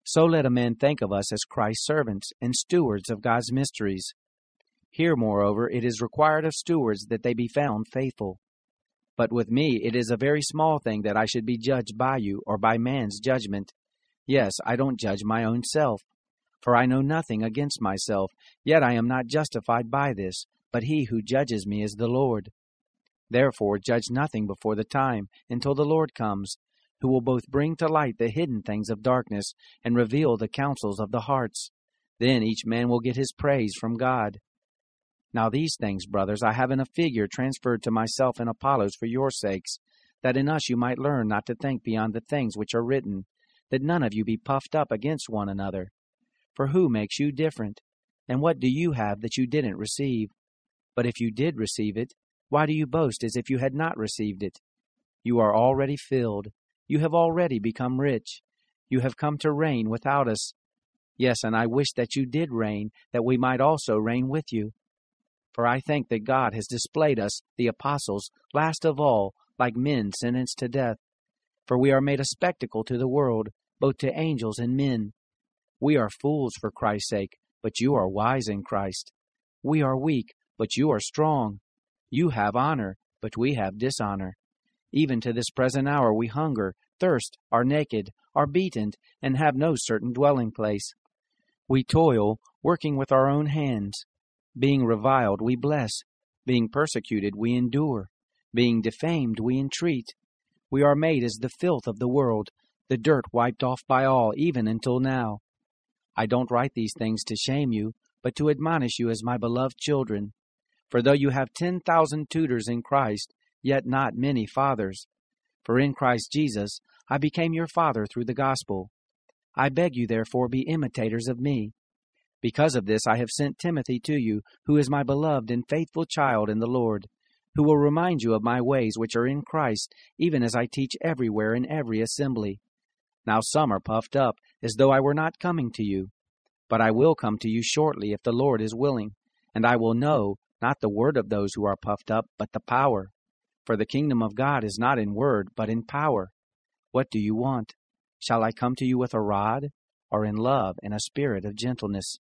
So let a man think of us as Christ's servants and stewards of God's mysteries. Here, moreover, it is required of stewards that they be found faithful. But with me it is a very small thing that I should be judged by you or by man's judgment. Yes, I don't judge my own self. For I know nothing against myself, yet I am not justified by this, but he who judges me is the Lord. Therefore judge nothing before the time, until the Lord comes, who will both bring to light the hidden things of darkness, and reveal the counsels of the hearts. Then each man will get his praise from God. Now these things, brothers, I have in a figure transferred to myself and Apollos for your sakes, that in us you might learn not to think beyond the things which are written, that none of you be puffed up against one another. For who makes you different? And what do you have that you didn't receive? But if you did receive it, why do you boast as if you had not received it? You are already filled. You have already become rich. You have come to reign without us. Yes, and I wish that you did reign, that we might also reign with you. For I think that God has displayed us, the apostles, last of all, like men sentenced to death. For we are made a spectacle to the world, both to angels and men. We are fools for Christ's sake, but you are wise in Christ. We are weak, but you are strong. You have honor, but we have dishonor. Even to this present hour we hunger, thirst, are naked, are beaten, and have no certain dwelling place. We toil, working with our own hands. Being reviled, we bless. Being persecuted, we endure. Being defamed, we entreat. We are made as the filth of the world, the dirt wiped off by all, even until now. I don't write these things to shame you, but to admonish you as my beloved children. For though you have 10,000 tutors in Christ, yet not many fathers. For in Christ Jesus I became your father through the gospel. I beg you therefore be imitators of me. Because of this I have sent Timothy to you, who is my beloved and faithful child in the Lord, who will remind you of my ways which are in Christ, even as I teach everywhere in every assembly. Now some are puffed up, as though I were not coming to you. But I will come to you shortly, if the Lord is willing, and I will know, not the word of those who are puffed up, but the power. For the kingdom of God is not in word, but in power. What do you want? Shall I come to you with a rod, or in love and a spirit of gentleness?